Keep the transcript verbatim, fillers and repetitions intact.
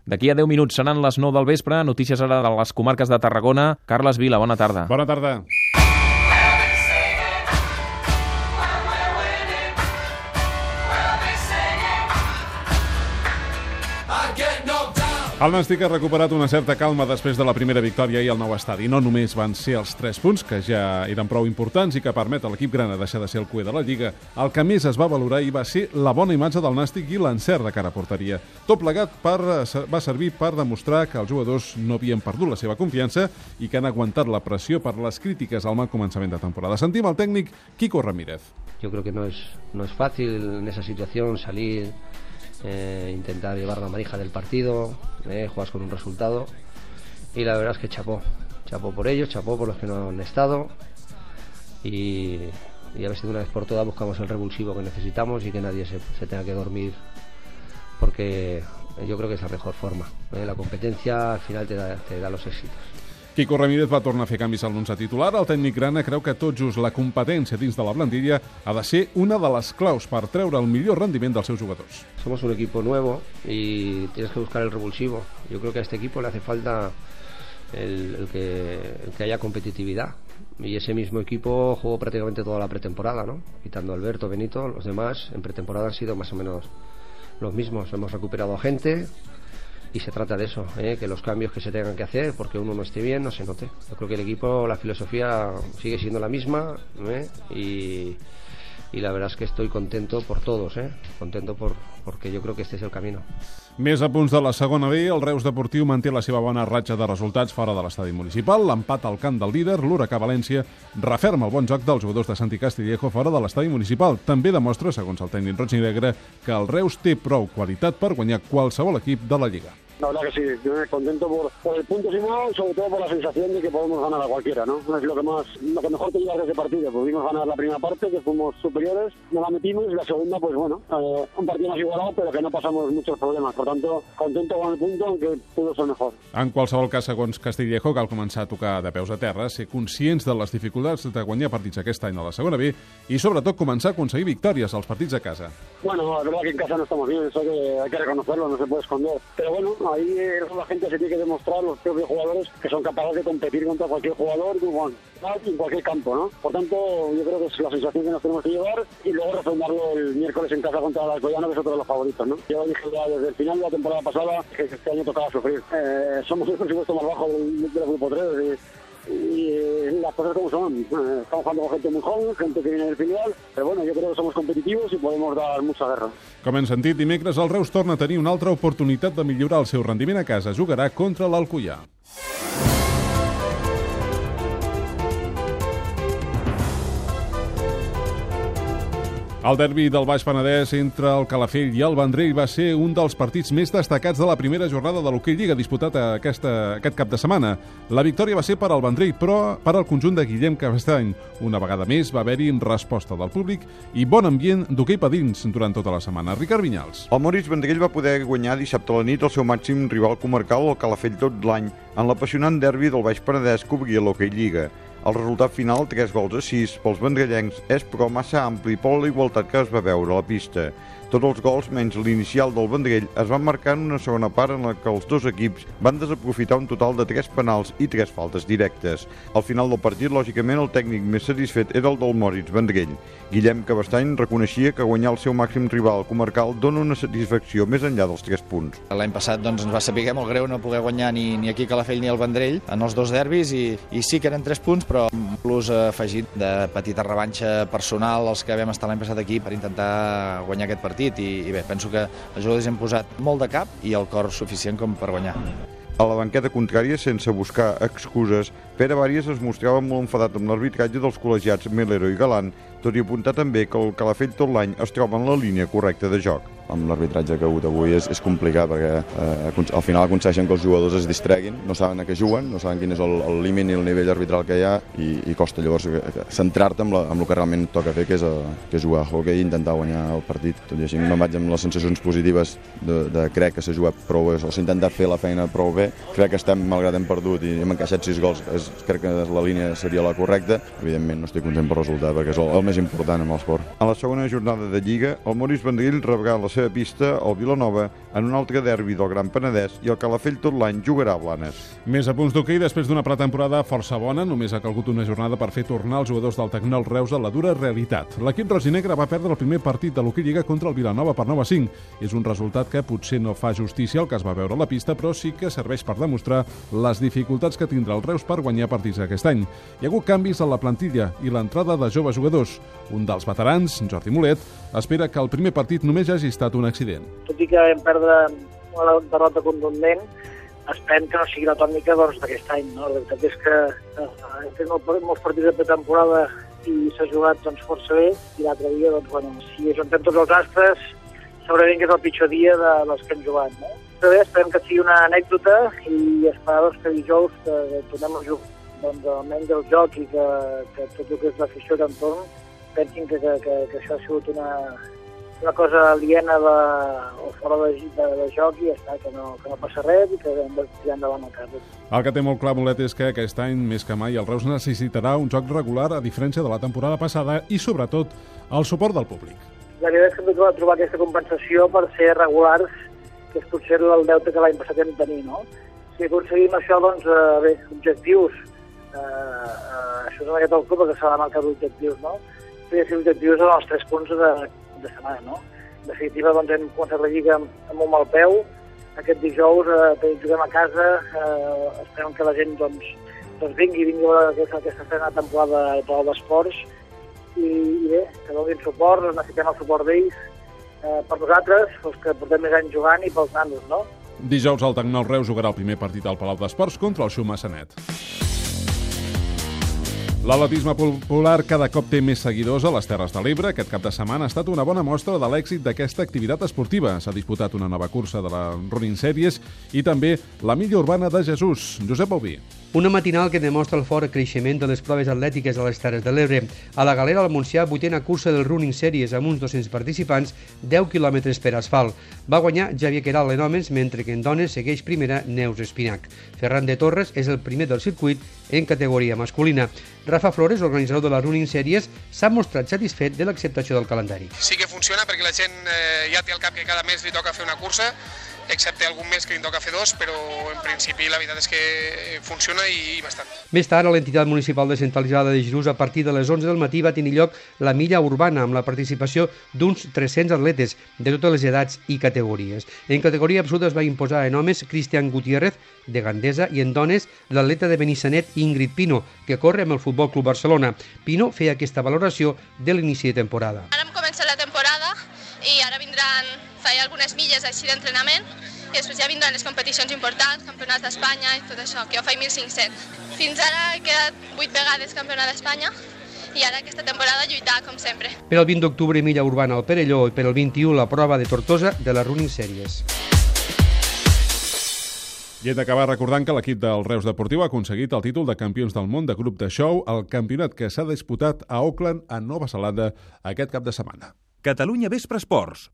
D'aquí a deu minuts seran les nou del vespre. Notícies ara de les comarques de Tarragona. Carles Vila, bona tarda. Bona tarda. El Nàstic ha recuperat una certa calma després de la primera victòria i el nou estadi. No només van ser els tres punts, que ja eren prou importants i que permet a l'equip grana deixar de ser el cuer de la Lliga, el que més es va valorar i va ser la bona imatge del Nàstic i l'encert de cara a porteria. Tot plegat per, va servir per demostrar que els jugadors no havien perdut la seva confiança i que han aguantat la pressió per les crítiques al mal començament de temporada. Sentim el tècnic Quico Ramírez. Yo creo que no es, no es fácil en esa situación salir... Eh, intentar llevar la manija del partido, eh, juegas con un resultado y la verdad es que chapó, chapó por ellos, chapó por los que no han estado y, y a ver si de una vez por todas buscamos el revulsivo que necesitamos y que nadie se, se tenga que dormir, porque yo creo que es la mejor forma, eh, la competencia al final te da, te da los éxitos. Quico Ramírez va tornar a fer canvis al l'onze titular. El tècnic grana creu que tot just la competència dins de la plantilla ha de ser una de les claus per treure el millor rendiment dels seus jugadors. Somos un equipo nuevo y tienes que buscar el revulsivo. Yo creo que a este equipo le hace falta el, el, que, el que haya competitividad. Y ese mismo equipo jugó prácticamente toda la pretemporada, ¿no? Quitando a Alberto, Benito, los demás en pretemporada han sido más o menos los mismos. Hemos recuperado a gente. Y se trata de eso, ¿eh? Que los cambios que se tengan que hacer, porque uno no esté bien, no se note. Yo creo que el equipo, la filosofía sigue siendo la misma, ¿eh? y, y la verdad es que estoy contento por todos, ¿eh? Contento por, porque yo creo que este es el camino. Més a punts de la segona B, el Reus Deportiu manté la seva bona ratxa de resultats fora de l'estadi municipal. L'empat al camp del líder, l'Huracà València, referma el bon joc dels jugadors de Santi Castillejo fora de l'estadi municipal. També demostra, segons el tècnic roig i negre, que el Reus té prou qualitat per guanyar qualsevol equip de la Lliga. La verdad que sí, yo me contento por, por el punto final y sobre todo por la sensación de que podemos ganar a cualquiera, ¿no? Es lo que más, lo que mejor te llevas de ese partido. Pudimos ganar la primera parte, que fuimos superiores, no la metimos, y la segunda, pues bueno, eh, un partido más igualado, pero que no pasamos muchos problemas. Por tanto, contento con el punto, aunque pudo ser mejor. En qualsevol cas, segons Castillejo, cal començar a tocar de peus a terra, ser conscients de les dificultats de guanyar partits aquest any a la segona B y sobretot començar a aconseguir victòries als partits a casa. Bueno, la verdad que en casa no estamos bien, eso que hay que reconocerlo, no se puede esconder. Pero bueno, ahí la gente se tiene que demostrar, los propios jugadores, que son capaces de competir contra cualquier jugador bueno, en cualquier campo, ¿no? Por tanto, yo creo que es la sensación que nos tenemos que llevar y luego refrendarlo el miércoles en casa contra el Alcoyano, que es otro de los favoritos, ¿no? Yo dije ya desde el final de la temporada pasada que este año tocaba sufrir. Eh, somos el presupuesto más bajo del, del grupo tres y, y las cosas como son. Eh, estamos jugando con gente muy joven, gente que viene del filial, pero bueno, yo creo que somos competitivos y podemos dar mucha guerra. Com hem sentit, dimecres el Reus torna a tenir una altra oportunitat de millorar el seu rendiment a casa. Jugarà contra l'Alcoià. El derbi del Baix Penedès entre el Calafell i el Vendrell va ser un dels partits més destacats de la primera jornada de l'Hockey Lliga disputat aquesta, aquest cap de setmana. La victòria va ser per al Vendrell, però per al conjunt de Guillem Cabestany. Una vegada més va haver-hi resposta del públic i bon ambient d'hoquei padins durant tota la setmana. Ricard Vinyals. El Moritz Vendrell va poder guanyar dissabte a la nit el seu màxim rival comarcal, el Calafell, tot l'any, en l'apassionant derbi del Baix Penedès que obria l'Hockey Lliga. El resultat final, tres gols a sis, pels vendrellencs, és però massa ampli per la igualtat que es va veure a la pista. Tots els gols, menys l'inicial del Vendrell, es van marcar en una segona part en la que els dos equips van desaprofitar un total de tres penals i tres faltes directes. Al final del partit, lògicament, el tècnic més satisfet era el del Moritz Vendrell. Guillem Cabestany reconeixia que guanyar el seu màxim rival comarcal dona una satisfacció més enllà dels tres punts. L'any passat doncs, ens va saber molt greu no poder guanyar ni, ni aquí a Calafell ni al Vendrell en els dos derbis i, i sí que eren tres punts, però un plus afegit de petita revanxa personal als que vam estar l'any passat aquí per intentar guanyar aquest partit. I, i bé, penso que els jugadors hem posat molt de cap i el cor suficient com per guanyar. A la banqueta contrària, sense buscar excuses, Pere Bàries es mostrava molt enfadat amb l'arbitratge dels col·legiats Melero i Galant, tot i apuntar també que el Calafell tot l'any es troba en la línia correcta de joc. Amb l'arbitratge que ha hagut avui és, és complicat perquè eh, al final aconsegueixen que els jugadors es distreguin, no saben a què juguen, no saben quin és el, el límit ni el nivell arbitral que hi ha i, i costa llavors centrar-te amb, la, amb el que realment toca fer, que és, a, que és jugar a hockey i intentar guanyar el partit. Tot i així me'n vaig amb les sensacions positives de, de crec que s'ha jugat prou bé, o s'ha intentat fer la feina prou bé. Crec que estem, malgrat hem perdut i hem encaixat sis gols, és, crec que la línia seria la correcta. Evidentment no estic content pel resultat perquè és el, el més important en el esport. A la segona jornada de Lliga, el Moritz Vendrell rebrà la seva seva pista el Vilanova en un altre derbi del Gran Penedès i el Calafell tot l'any jugarà a Blanes. Més a punts d'hoquei després d'una pretemporada força bona. Només ha calgut una jornada per fer tornar els jugadors del Tecnol Reus a la dura realitat. L'equip rosinegre va perdre el primer partit de l'Hoquei Lliga contra el Vilanova per nou a cinc. És un resultat que potser no fa justícia al que es va veure a la pista, però sí que serveix per demostrar les dificultats que tindrà el Reus per guanyar partits aquest any. Hi ha hagut canvis a la plantilla i l'entrada de joves jugadors. Un dels veterans, Jordi Mulet, espera que el primer partit només hagi estat un accident. Tot i que vam perdre una derrota contundent, esperem que no sigui la tònica doncs, d'aquest any. No? La veritat és que eh, hem fet molts partits de pretemporada i s'ha jugat doncs, força bé, i l'altre dia, doncs, bueno, si ajuntem tots els astres, segurament que és el pitjor dia de, dels que hem jugat. No? Però bé, esperem que sigui una anècdota i esperar doncs, que dijous que, que tornem a jugar doncs, almenys del joc i que, que tot el que és l'afició d'entorn pensin que, que, que, que això ha sigut una, una cosa aliena de, o fora de, de, de joc i ja està, que no, que no passa res i que hem de tirar endavant el cas. El que té molt clar Mulet és que aquest any, més que mai, el Reus necessitarà un joc regular a diferència de la temporada passada i, sobretot, el suport del públic. La veritat és que hem de trobar, trobar aquesta compensació per ser regulars, que és potser el deute que l'any passat hem de tenir, no? Si aconseguim això, doncs, eh, bé, objectius, eh, eh, això és una miqueta el club que s'ha de marcar d'objectius, no? I si l'objectiu són els tres punts de, de setmana, no? En definitiva, doncs, hem començat la Lliga amb, amb un mal peu. Aquest dijous eh, juguem a casa, eh, esperem que la gent doncs, doncs vingui, vingui a veure aquesta, aquesta estrena temporada al Palau d'Esports i, i bé, que donin suport, necessitem el suport d'ells eh, per nosaltres, els que portem més anys jugant i pels nanos, no? Dijous el Tecnol Reus jugarà el primer partit al Palau d'Esports contra el Xumassanet. L'atletisme popular cada cop té més seguidors a les Terres de l'Ebre. Aquest cap de setmana ha estat una bona mostra de l'èxit d'aquesta activitat esportiva. S'ha disputat una nova cursa de la Running Series i també la Milla Urbana de Jesús. Josep Bauví. Una matinal que demostra el fort creixement de les proves atlètiques a les Terres de l'Ebre. A la Galera del Montsià, vuitena cursa del Running Series amb uns dos-cents participants, deu quilòmetres per asfalt. Va guanyar Xavier Queralt en homes, mentre que en dones segueix primera Neus Espinac. Ferran de Torres és el primer del circuit en categoria masculina. Rafa Flores, organitzador de la Running Series, s'ha mostrat satisfet de l'acceptació del calendari. Sí que funciona perquè la gent eh, ja té al cap que cada mes li toca fer una cursa, excepte algun mes que li toca fer dos, però en principi la veritat és que funciona i bastant. Més tard, a l'entitat municipal descentralitzada de Jesús, a partir de les onze del matí va tenir lloc la Milla Urbana, amb la participació d'uns tres-cents atletes de totes les edats i categories. En categoria absoluta es va imposar en homes Cristian Gutiérrez, de Gandesa, i en dones l'atleta de Benissanet Ingrid Pino, que corre amb el Futbol Club Barcelona. Pino feia aquesta valoració de l'inici de temporada. Ara hem començat la temporada i ara vindran faré algunes milles així d'entrenament i després ja vindran les competicions importants, campionats d'Espanya i tot això, que jo faig mil cinc-cents. Fins ara he quedat vuit vegades campionat d'Espanya i ara aquesta temporada lluitar com sempre. Per al vint d'octubre, Milla Urbana al Perelló i per al vint-i-u la prova de Tortosa de la Running Series. I hem d'acabar recordant que l'equip del Reus Deportiu ha aconseguit el títol de campions del món de grup de show, el campionat que s'ha disputat a Auckland, a Nova Zelanda, aquest cap de setmana. Catalunya Vespre Esports.